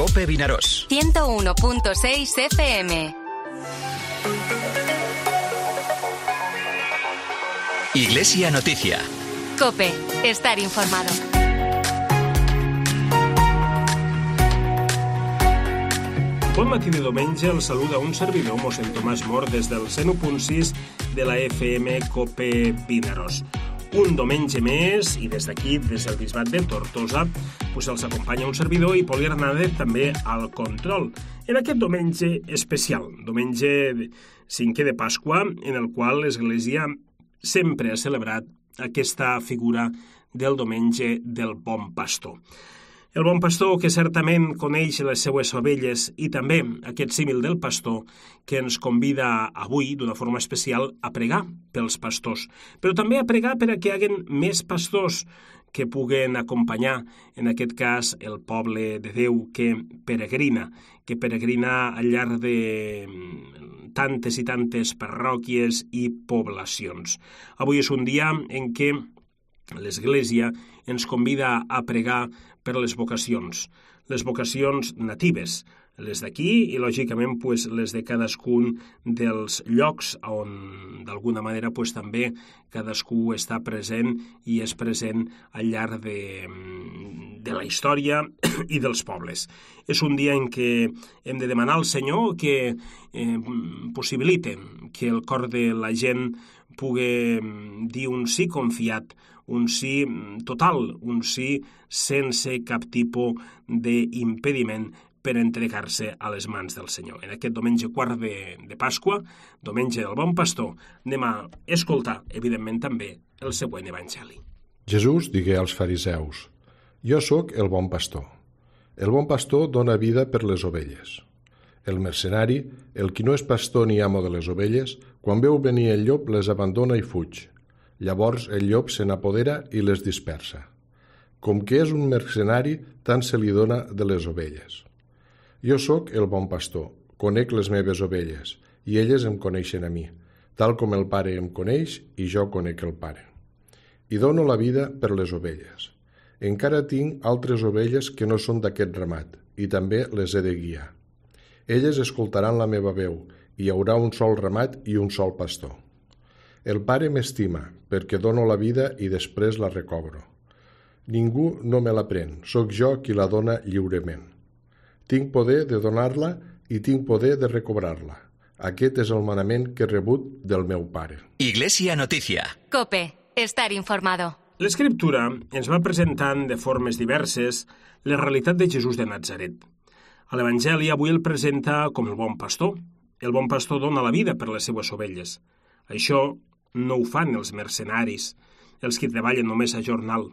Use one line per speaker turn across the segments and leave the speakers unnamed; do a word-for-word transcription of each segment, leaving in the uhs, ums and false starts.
COPE Vinaròs.
ciento uno punto seis F M.
Iglesia Noticia.
COPE, estar informado.
Bon matí de diumenge, el saluda un servidor, mossèn Tomàs Mor, des del cent u punt sis de la F M COPE Vinaròs. Un diumenge més, i des d'aquí, des del bisbat de Tortosa, pues els acompanya un servidor i Poli Hernández també al control. En aquest diumenge especial, diumenge cinquè de Pasqua, en el qual l'Església sempre ha celebrat aquesta figura del diumenge del bon pastor. El bon pastor que certament coneix les seues ovelles i també aquest símil del pastor que ens convida avui d'una forma especial a pregar pels pastors, però també a pregar per a que hi hagin més pastors que puguen acompanyar, en aquest cas, el poble de Déu que peregrina, que peregrina al llarg de tantes i tantes parròquies i poblacions. Avui és un dia en què l'Església ens convida a pregar per les vocacions, les vocacions natives, les d'aquí i, lògicament, pues, les de cadascun dels llocs on, d'alguna manera, pues, també cadascú està present i és present al llarg de, de la història i dels pobles. És un dia en què hem de demanar al Senyor que eh, possibilite que el cor de la gent pugui dir un sí confiat, un sí total, un sí sense cap tipus d'impediment per entregar-se a les mans del Senyor. En aquest diumenge quart de, de Pasqua, diumenge del Bon Pastor, anem a escoltar, evidentment, també el següent evangeli.
Jesús digué als fariseus: Jo sóc el bon pastor. El bon pastor dona vida per les ovelles. El mercenari, el qui no és pastor ni amo de les ovelles, quan veu venir el llop les abandona i fuig. Llavors el llop se n'apodera i les dispersa. Com que és un mercenari, tant se li dona de les ovelles. Jo sóc el bon pastor, conec les meves ovelles, i elles em coneixen a mi, tal com el Pare em coneix i jo conec el Pare. I dono la vida per les ovelles. Encara tinc altres ovelles que no són d'aquest ramat, i també les he de guiar. Elles escoltaran la meva veu, i hi haurà un sol ramat i un sol pastor. El Pare m'estima, perquè dono la vida i després la recobro. Ningú no me la pren, sóc jo qui la dona lliurement. Tinc poder de donar-la i tinc poder de recobrar-la. Aquest és el manament que he rebut del meu Pare.
Iglesia Noticia.
COPE, estar informado.
L'Escriptura ens va presentant de formes diverses la realitat de Jesús de Natzaret. A l'Evangeli avui el presenta com el bon pastor. El bon pastor dona la vida per les seues ovelles. Això no ho fan els mercenaris, els que treballen només a jornal.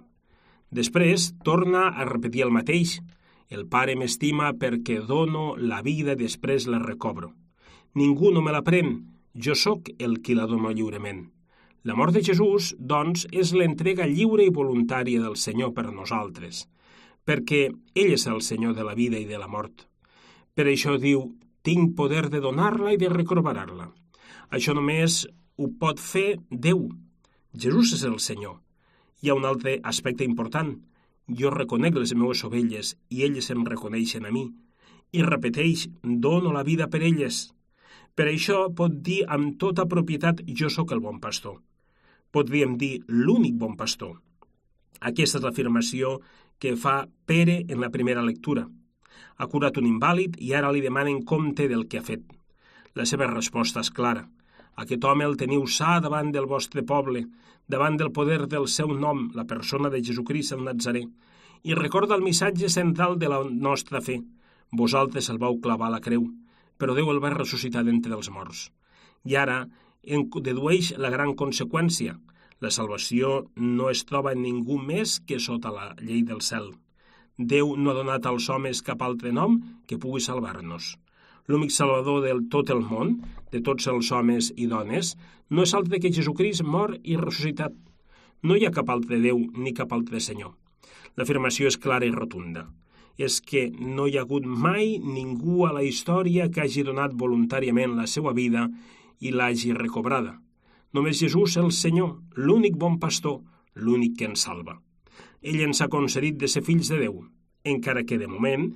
Després torna a repetir el mateix. El Pare m'estima perquè dono la vida i després la recobro. Ningú no me la pren, jo sóc el qui la dono lliurement. La mort de Jesús, doncs, és l'entrega lliure i voluntària del Senyor per nosaltres, perquè ell és el Senyor de la vida i de la mort. Per això diu, tinc poder de donar-la i de recobrar-la. Això només ho pot fer Déu. Jesús és el Senyor. Hi ha un altre aspecte important. Jo reconec les meves ovelles i elles em reconeixen a mi. I repeteix, dono la vida per elles. Per això pot dir amb tota propietat, jo sóc el bon pastor. Podríem dir l'únic bon pastor. Aquesta és l'afirmació que fa Pere en la primera lectura. Ha curat un invàlid i ara li demanen compte del que ha fet. La seva resposta és clara. Aquest home el teniu sa davant del vostre poble, davant del poder del seu nom, la persona de Jesucrist el Natzarè, i recorda el missatge central de la nostra fe. Vosaltres el vau clavar a la creu, però Déu el va ressuscitar d'entre els morts. I ara en dedueix la gran conseqüència. La salvació no es troba en ningú més que sota la llei del cel. Déu no ha donat als homes cap altre nom que pugui salvar-nos. L'únic salvador de tot el món, de tots els homes i dones, no és altre que Jesucrist mort i ressuscitat. No hi ha cap altre Déu ni cap altre Senyor. L'afirmació és clara i rotunda. És que no hi ha hagut mai ningú a la història que hagi donat voluntàriament la seva vida i l'hagi recobrada. Només Jesús, el Senyor, l'únic bon pastor, l'únic que ens salva. Ell ens ha concedit de ser fills de Déu, encara que de moment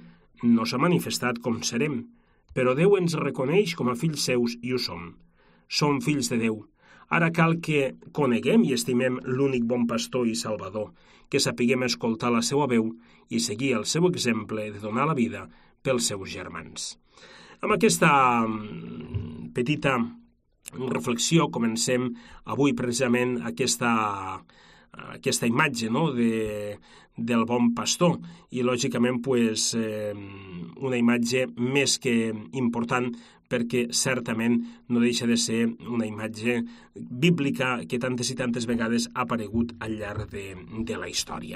no s'ha manifestat com serem, però Déu ens reconeix com a fills seus i ho som. Som fills de Déu. Ara cal que coneguem i estimem l'únic bon pastor i salvador, que sapiguem escoltar la seva veu i seguir el seu exemple de donar la vida pels seus germans. Amb aquesta petita reflexió comencem avui precisament aquesta, aquesta imatge, no?, de, del bon pastor i lògicament pues, eh, una imatge més que important perquè certament no deixa de ser una imatge bíblica que tantes i tantes vegades ha aparegut al llarg de, de la història.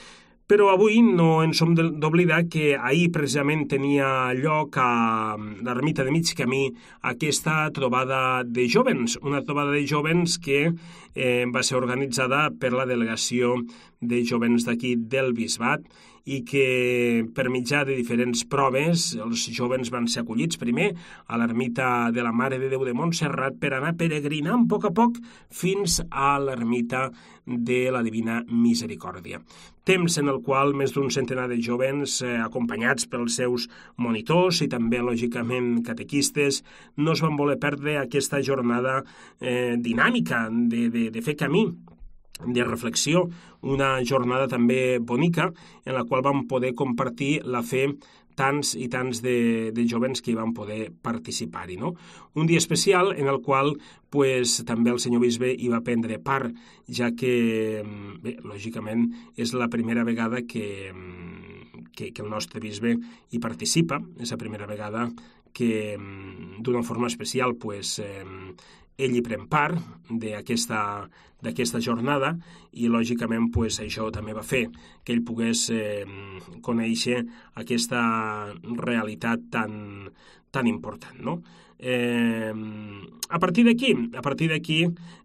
Però avui no ens som d'oblidar que ahir precisament tenia lloc a l'ermita de Mig Camí aquesta trobada de jovens, una trobada de jovens que eh, va ser organitzada per la delegació de jovens d'aquí del Bisbat i que per mitjà de diferents proves els jovens van ser acollits primer a l'ermita de la Mare de Déu de Montserrat per anar peregrinant a poc a poc fins a l'ermita de la Divina Misericòrdia. Temps en el qual més d'un centenar de jovens, eh, acompanyats pels seus monitors i també, lògicament, catequistes, no es van voler perdre aquesta jornada eh, dinàmica de, de, de fer camí, de reflexió, una jornada també bonica en la qual vam poder compartir la fe tants i tants de, de jovens que hi van poder participar-hi, no? Un dia especial en el qual pues, també el senyor bisbe hi va prendre part, ja que, bé, lògicament, és la primera vegada que, que, que el nostre bisbe hi participa, és la primera vegada que, d'una forma especial, pues, eh, ell hi pren part d'aquesta d'aquesta jornada i, lògicament, pues, això també va fer que ell pogués eh, conèixer aquesta realitat tan, tan important, no? Eh, a partir d'aquí, a partir d'aquí,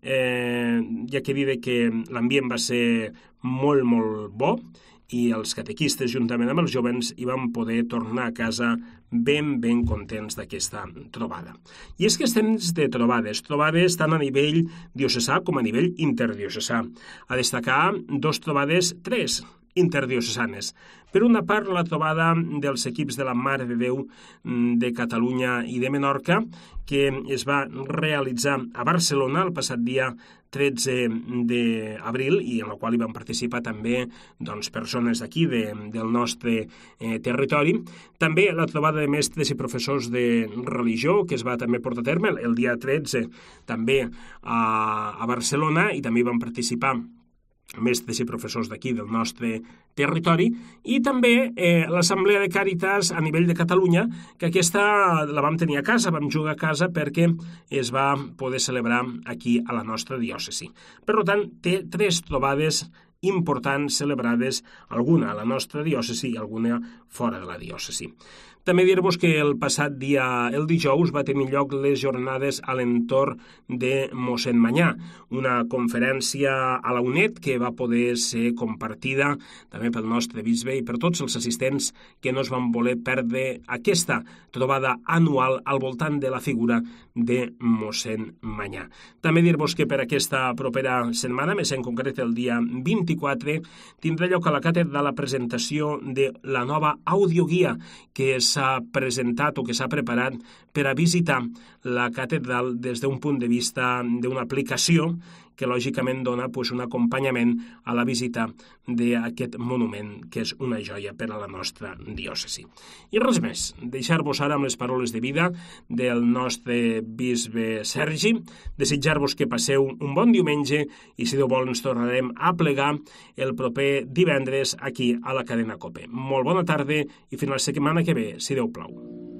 eh, ja que he dit que l'ambient va ser molt, molt bo, i els catequistes, juntament amb els jovens, hi van poder tornar a casa ben, ben contents d'aquesta trobada. I és que estem de trobades, trobades tant a nivell diocesà com a nivell interdiocesà. A destacar dos trobades, tres, interdiocesanes. Per una part, la trobada dels equips de la Mare de Déu de Catalunya i de Menorca, que es va realitzar a Barcelona el passat dia tretze d'abril i en la qual hi van participar també doncs, persones d'aquí de, del nostre eh, territori. També la trobada de mestres i professors de religió, que es va també portar a terme el dia tretze també a, a Barcelona, i també hi van participar mestres i professors d'aquí del nostre territori, i també eh, l'Assemblea de Càritas a nivell de Catalunya, que aquesta la vam tenir a casa, vam jugar a casa perquè es va poder celebrar aquí a la nostra diòcesi. Per tant, té tres trobades importants celebrades, alguna a la nostra diòcesi i alguna fora de la diòcesi. També dir-vos que el passat dia, el dijous, va tenir lloc les jornades a l'entorn de mossèn Manyà, una conferència a la U N E D que va poder ser compartida també pel nostre bisbe i per tots els assistents que no es van voler perdre aquesta trobada anual al voltant de la figura de mossèn Manyà. També dir-vos que per aquesta propera setmana, més en concret el dia vint-i-quatre, tindrà lloc a la càtedra la presentació de la nova audioguia que s'ha presentat o que s'ha preparat per a visitar la catedral des d'un punt de vista d'una aplicació que lògicament dona pues, un acompanyament a la visita d'aquest monument, que és una joia per a la nostra diòcesi. I res més, deixar-vos ara amb les paraules de vida del nostre bisbe Sergi, desitjar-vos que passeu un bon diumenge i, si Déu vol, ens tornarem a plegar el proper divendres aquí a la cadena COPE. Molt bona tarda i fins la setmana que ve, si Déu plau.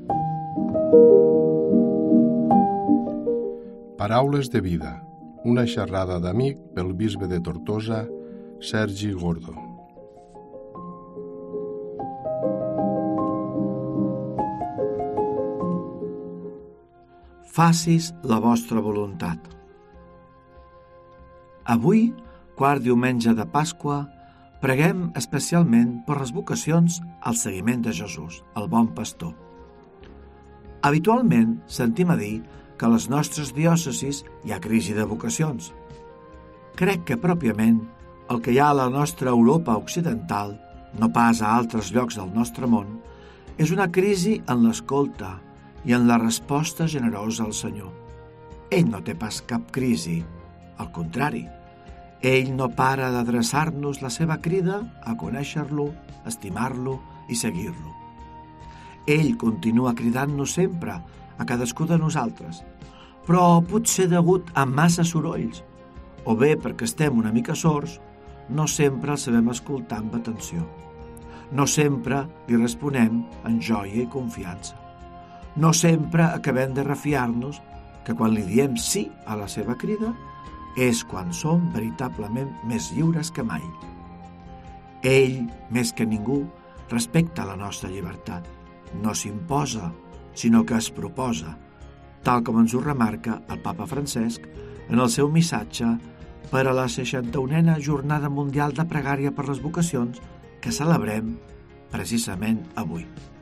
Paraules de vida. Una xerrada d'amic pel bisbe de Tortosa, Sergi Gordo.
Facis la vostra voluntat. Avui, quart diumenge de Pasqua, preguem especialment per les vocacions al seguiment de Jesús, el bon pastor. Habitualment sentim a dir que a les nostres diòcesis hi ha crisi de vocacions. Crec que pròpiament el que hi ha a la nostra Europa occidental, no pas a altres llocs del nostre món, És una crisi en l'escolta i en la resposta generosa al Senyor. Ell no té pas cap crisi, al contrari. Ell no para d'adreçar-nos la seva crida a conèixer-lo, estimar-lo i seguir-lo. Ell continua cridant-nos sempre a cadascú de nosaltres, però potser degut a massa sorolls, o bé perquè estem una mica sords, no sempre el sabem escoltar amb atenció. No sempre li responem amb joia i confiança. No sempre acabem de refiar-nos que quan li diem sí a la seva crida és quan som veritablement més lliures que mai. Ell, més que ningú, respecta la nostra llibertat. No s'imposa, sinó que es proposa, tal com ens ho remarca el papa Francesc en el seu missatge per a la seixanta-unena Jornada Mundial de Pregària per les Vocacions que celebrem precisament avui.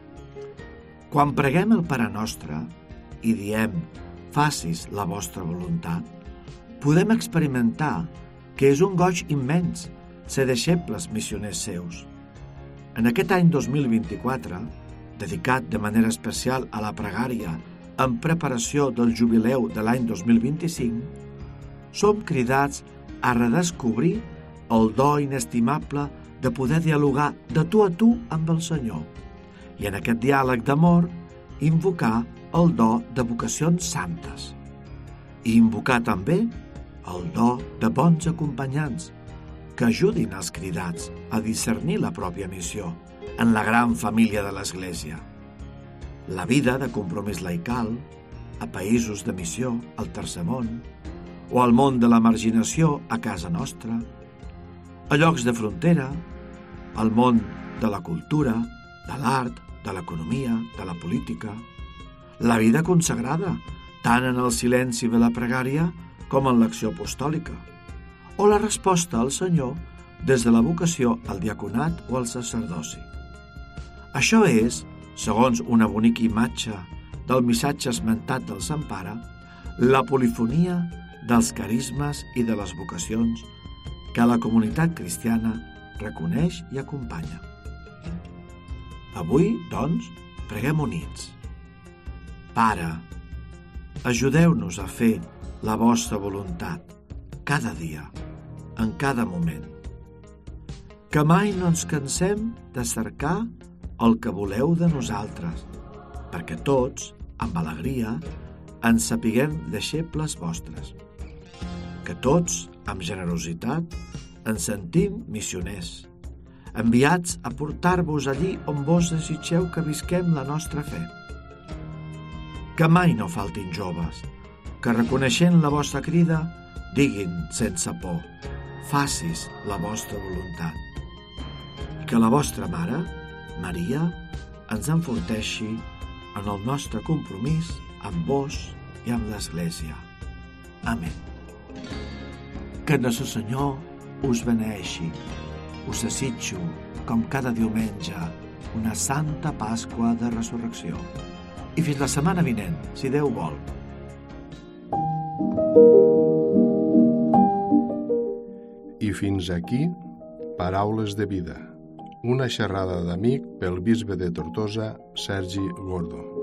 Quan preguem el Pare Nostre i diem «Facis la vostra voluntat», podem experimentar que és un goig immens ser deixebles missioners seus. En aquest any dos mil vint-i-quatre, dedicat de manera especial a la pregària en preparació del jubileu de l'any dos mil vint-i-cinc, som cridats a redescobrir el do inestimable de poder dialogar de tu a tu amb el Senyor i en aquest diàleg d'amor invocar el do de vocacions santes i invocar també el do de bons acompanyants que ajudin els cridats a discernir la pròpia missió en la gran família de l'Església. La vida de compromís laical, a països de missió, al Tercer Món, o al món de la marginació a casa nostra, a llocs de frontera, al món de la cultura, de l'art, de l'economia, de la política, la vida consagrada, tant en el silenci de la pregària com en l'acció apostòlica, o la resposta al Senyor des de la vocació al diaconat o al sacerdoci. Això és, segons una bonica imatge del missatge esmentat del Sant Pare, la polifonia dels carismes i de les vocacions que la comunitat cristiana reconeix i acompanya. Avui, doncs, preguem units. Pare, ajudeu-nos a fer la vostra voluntat cada dia, en cada moment. Que mai no ens cansem de cercar el que voleu de nosaltres, perquè tots, amb alegria, ens sapiguem deixebles vostres. Que tots, amb generositat, ens sentim missioners, enviats a portar-vos allí on vos desitgeu que visquem la nostra fe. Que mai no faltin joves, que reconeixent la vostra crida, diguin sense por, facis la vostra voluntat. I que la vostra mare, Maria, ens enforteixi en el nostre compromís amb vos i amb l'Església. Amén. Que Nostre Senyor us beneeixi. Us desitjo, com cada diumenge, una santa Pasqua de Resurrecció. I fins la setmana vinent, si Déu vol.
I fins aquí, Paraules de Vida. Una xerrada d'amic pel bisbe de Tortosa, Sergi Gordo.